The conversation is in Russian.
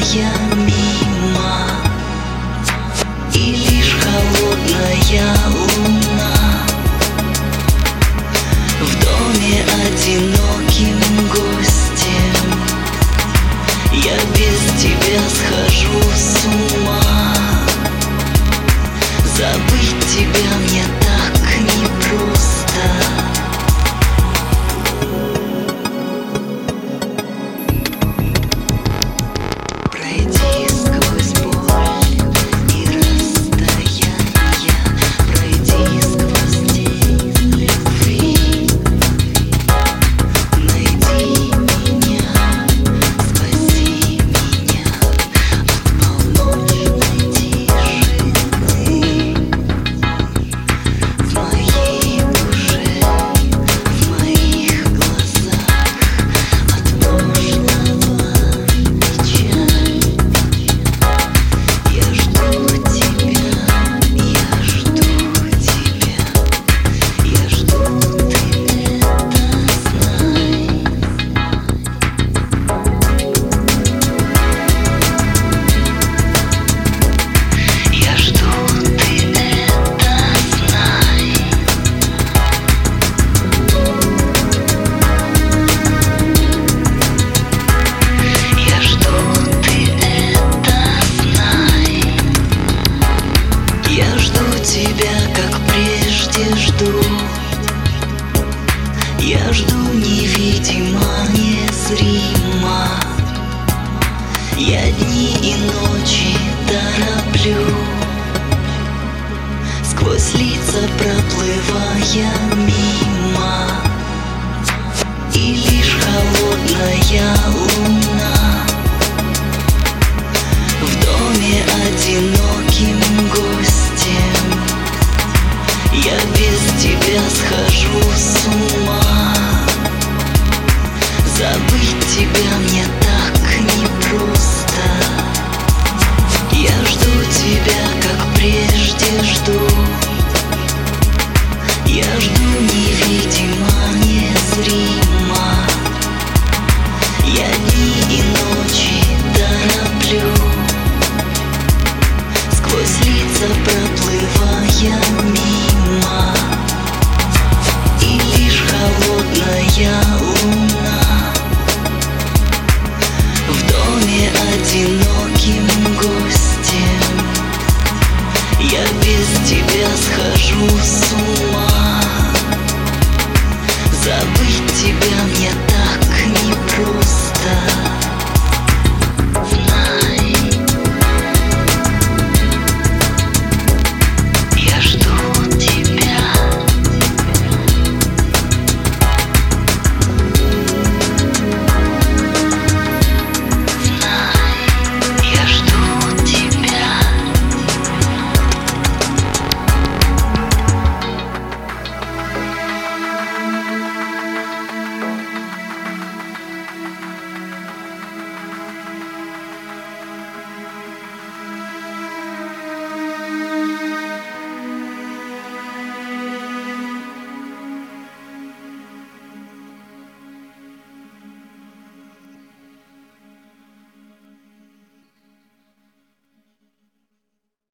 мимо, и лишь холодная луна в доме одиноким гостем. Я без тебя схожу с ума. Забыть тебя мне так непросто. Пройди сквозь боль и расстояние, пройди сквозь тень любви. Найди меня, спаси меня от полночной тишины. В моей душе, в моих глазах от прошлого печаль. Я жду тебя, я жду тебя, я жду, ты это знай. Я жду, ты это знай. Я жду, ты это знай. Я жду тебя, как прежде жду. Я жду невидимо, незримо. Я дни и ночи тороплю, сквозь лица проплывая мимо, и лишь холодная луна